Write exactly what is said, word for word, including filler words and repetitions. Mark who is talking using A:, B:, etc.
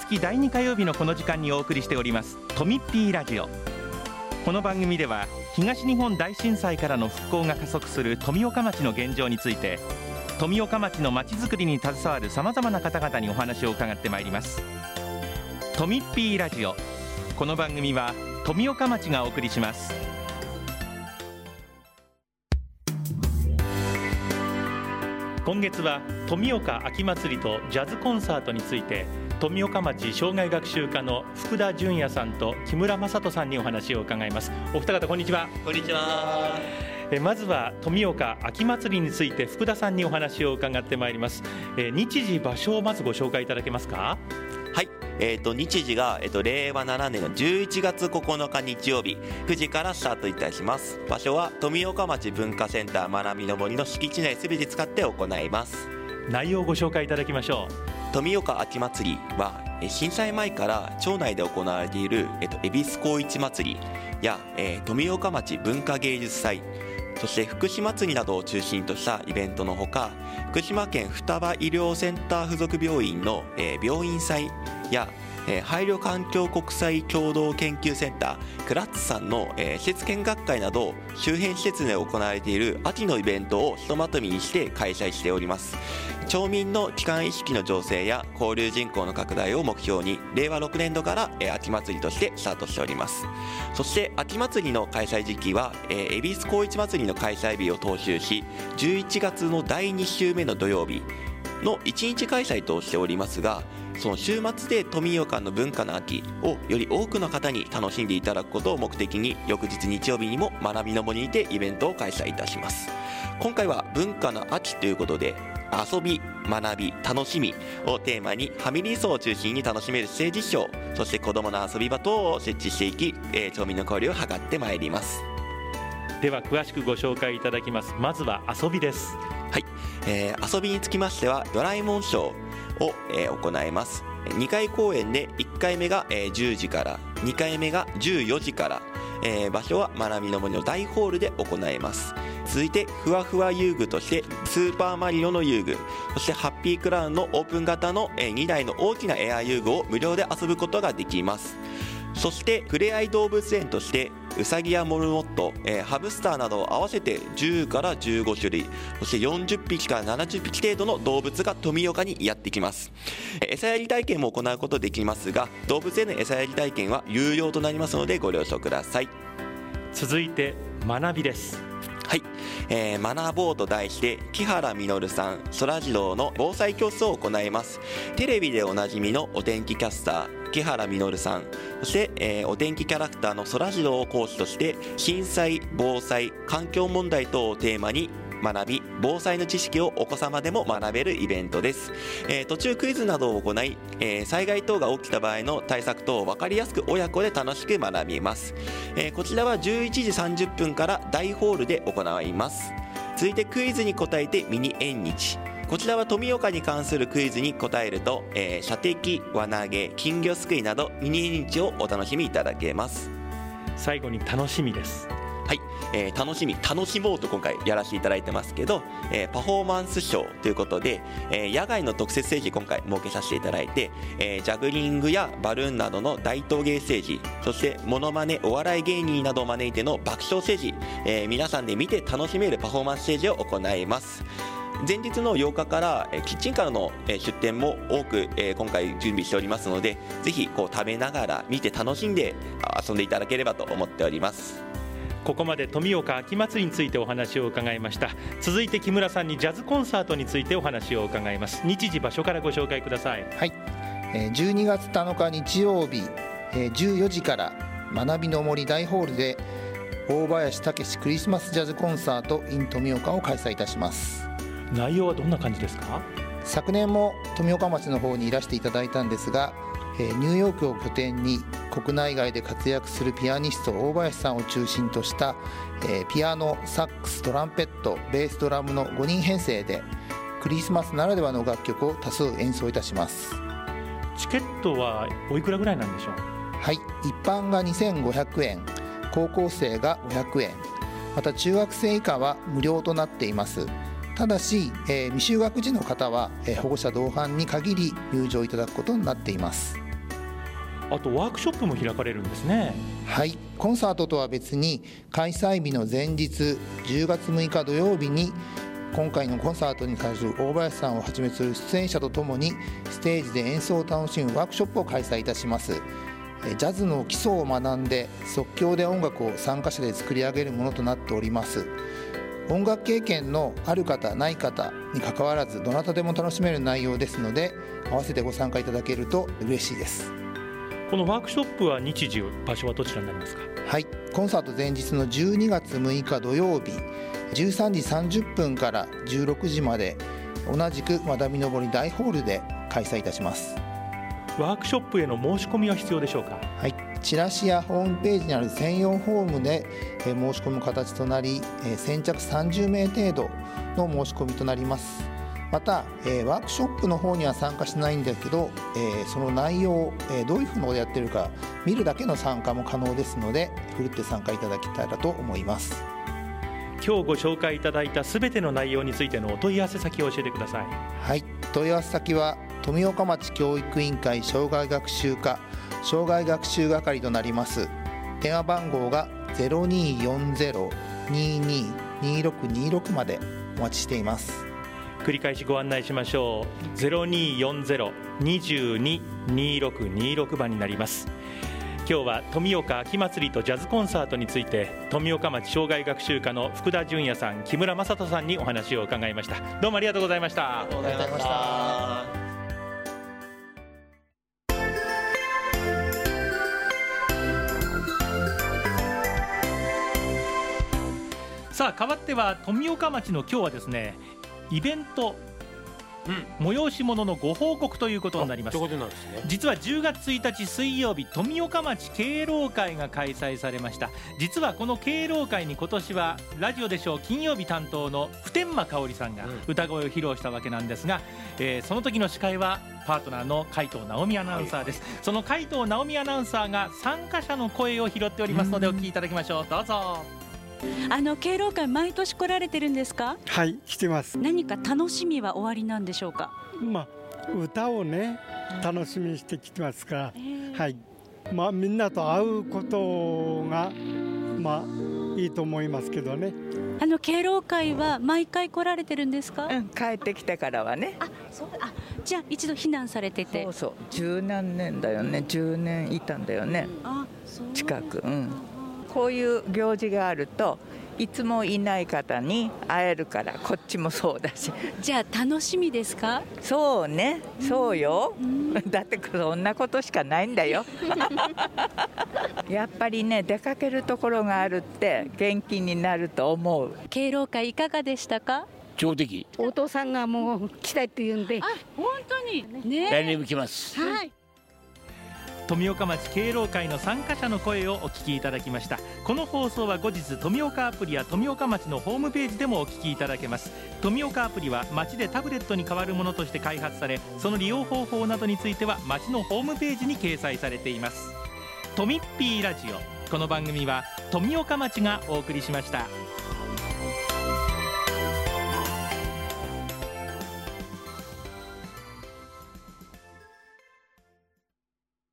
A: 月だいに火曜日のこの時間にお送りしておりますとみっぴーラジオ。この番組では東日本大震災からの復興が加速する富岡町の現状について、富岡町の町づくりに携わるさまざまな方々にお話を伺ってまいります。とみっぴーラジオ。この番組は富岡町がお送りします。今月は富岡秋祭りとジャズコンサートについて、富岡町障害学習課の福田純也さんと木村正人さんにお話を伺います。お二方こんにちは。
B: こんにちは。
A: えまずは富岡秋祭りについて福田さんにお話を伺ってまいります。え日時場所をまずご紹介いただけますか。
B: はい、えー、と日時が、えー、とれいわななねんのじゅういちがつここのか日曜日くじからスタートいたします。場所は富岡町文化センター学びの森の敷地内すべて使って行います。
A: 内容をご紹介いただきましょう。
B: 富岡秋祭りは震災前から町内で行われている、えー、と恵比寿小市祭りや、えー、富岡町文化芸術祭、そして福祉祭りなどを中心としたイベントのほか、福島県双葉医療センター附属病院の、えー、病院祭や、えー、配慮環境国際共同研究センタークラッツさんの、えー、施設見学会など周辺施設で行われている秋のイベントをひとまとめにして開催しております。町民の帰還意識の醸成や交流人口の拡大を目標にれいわろくねんどから、えー、秋祭りとしてスタートしております。そして秋祭りの開催時期は、えー、恵比寿小市祭りの開催日を踏襲しじゅういちがつのだいに週目の土曜日のいちにち開催としておりますが、その週末で富岡の文化の秋をより多くの方に楽しんでいただくことを目的に、翌日日曜日にも学びの森にてイベントを開催いたします。今回は文化の秋ということで、遊び、学び、楽しみをテーマにファミリー層を中心に楽しめるステージショー、そして子どもの遊び場等を設置していき、えー、町民の交流を図ってまいります。
A: では詳しくご紹介いただきます。まずは遊びです。
B: はい、えー、遊びにつきましてはドラえもんショーを、えー、行います。にかい公演でいっかいめが、えー、じゅうじからにかいめがじゅうよじから、えー、場所は学びの森の大ホールで行います。続いてふわふわ遊具としてスーパーマリオの遊具、そしてハッピークラウンのオープン型のにだいの大きなエア遊具を無料で遊ぶことができます。そしてふれあい動物園としてウサギやモルモット、えー、ハムスターなどを合わせてじゅうからじゅうごしゅるい、そしてよんじゅっぴきからななじゅっぴき程度の動物が富岡にやってきます。えー、餌やり体験も行うことできますが、動物園の餌やり体験は有料となりますのでご了承ください。
A: 続いて学びです。
B: はい、えー、学ぼうと題して木原実さん、そらジローの防災教室を行います。テレビでおなじみのお天気キャスター木原実さん、そして、えー、お天気キャラクターのそらジローを講師として震災、防災、環境問題等をテーマに学び、防災の知識をお子様でも学べるイベントです。えー、途中クイズなどを行い、えー、災害等が起きた場合の対策等を分かりやすく親子で楽しく学びます。えー、こちらはじゅういちじさんじゅっぷんから大ホールで行います。続いてクイズに答えてミニ縁日、こちらは富岡に関するクイズに答えると、えー、射的、輪投げ、金魚すくいなどミニ縁日をお楽しみいただけます。
A: 最後に楽しみです。
B: はい、えー、楽しみ、楽しもうと今回やらせていただいてますけど、えー、パフォーマンスショーということで、えー、野外の特設ステージ今回設けさせていただいて、えー、ジャグリングやバルーンなどの大陶芸ステージ、そしてモノマネ、お笑い芸人などを招いての爆笑ステージ、えー、皆さんで見て楽しめるパフォーマンスステージを行います。前日のようかからキッチンカーの出店も多く今回準備しておりますので、ぜひこう食べながら見て楽しんで遊んでいただければと思っております。
A: ここまで富岡秋祭りについてお話を伺いました。続いて木村さんにジャズコンサートについてお話を伺います。日時場所からご紹介ください。
C: はい、じゅうにがつたのか日曜日じゅうよじから学びの森大ホールで大林武史クリスマスジャズコンサート in 富岡を開催いたします。
A: 内容はどんな感じですか？
C: 昨年も富岡町の方にいらしていただいたんですが、ニューヨークを拠点に国内外で活躍するピアニスト大林さんを中心としたピアノ、サックス、トランペット、ベース、ドラムのごにん編成でクリスマスならではの楽曲を多数演奏いたします。
A: チケットはおいくらぐらいなんでしょう？
C: はい、一般がにせんごひゃくえん、高校生がごひゃくえん、また中学生以下は無料となっています。ただし、えー、未就学児の方は、えー、保護者同伴に限り入場いただくことになっています。
A: あとワークショップも開かれるんですね。
C: はい、コンサートとは別に開催日の前日じゅうがつむいか土曜日に今回のコンサートに関する大林さんをはじめする出演者とともにステージで演奏を楽しむワークショップを開催いたします。ジャズの基礎を学んで即興で音楽を参加者で作り上げるものとなっております。音楽経験のある方ない方にかかわらずどなたでも楽しめる内容ですので、合わせてご参加いただけると嬉しいです。
A: このワークショップは日時、場所はどちらになりますか？
C: はい、コンサート前日のじゅうにがつむいか土曜日じゅうさんじさんじゅっぷんからじゅうろくじまで同じく和田見登り大ホールで開催いたします。
A: ワークショップへの申し込みは必要でしょうか？
C: はい、チラシやホームページにある専用フォームで申し込む形となり、先着さんじゅうめい程度の申し込みとなります。またワークショップの方には参加しないんだけど、その内容をどういうふうにやってるか見るだけの参加も可能ですので、ふるって参加いただけたらと思います。
A: 今日ご紹介いただいたすべての内容についてのお問い合わせ先を教えてください。
C: はい、問い合わせ先は富岡町教育委員会障害学習課障害学習係となります。電話番号が ゼロにーよんゼロ にーにー にーろくにーろく までお待ちしています。
A: 繰り返しご案内しましょう。 ゼロにーよんゼロ にーにー にーろくにーろく 番になります。今日は富岡秋祭りとジャズコンサートについて富岡町障害学習課の福田純也さん、木村正人さんにお話を伺いました。どうもありがとうございました。
B: ありがとうございました。
A: さあ変わっては富岡町の今日はですね、イベント、うん、催し物のご報告ということになります。
D: なんですね。
A: 実はじゅうがつついたち水曜日、富岡町敬老会が開催されました。実はこの敬老会に今年はラジオでしょう金曜日担当の普天間香織さんが歌声を披露したわけなんですが、うん、えー、その時の司会はパートナーの海藤直美アナウンサーです、はい、その海藤直美アナウンサーが参加者の声を拾っておりますのでお聞きいただきましょう。どうぞ。
E: あの敬老会毎年来られてるんですか？
F: はい、来てます。
E: 何か楽しみはおありなんでしょうか？
F: まあ歌をね楽しみにしてきてますから、えー、はい、まあみんなと会うことがまあいいと思いますけどね。
E: あの敬老会は毎回来られてるんですか？
G: うん、帰ってきてからはね。
E: あ、そうあ、じゃあ一度避難されてて。
G: そうそう、十何年だよね、十年いたんだよね。うん、あ、そう近く、うん。こういう行事があるといつもいない方に会えるから、こっちもそうだし。
E: じゃあ楽しみですか？
G: そうね、そうよ、うん、だってそんなことしかないんだよやっぱりね、出かけるところがあるって元気になると思う。
E: 敬老会いかがでしたか？
H: 上出来。
I: お父さんがもう来たいって言うんで、
E: あ、本当にね、
H: 来年も来ます。
E: はい。
A: 富岡町敬老会の参加者の声をお聞きいただきました。この放送は後日富岡アプリや富岡町のホームページでもお聞きいただけます。富岡アプリは町でタブレットに代わるものとして開発され、その利用方法などについては町のホームページに掲載されています。富っピーラジオ、この番組は富岡町がお送りしました。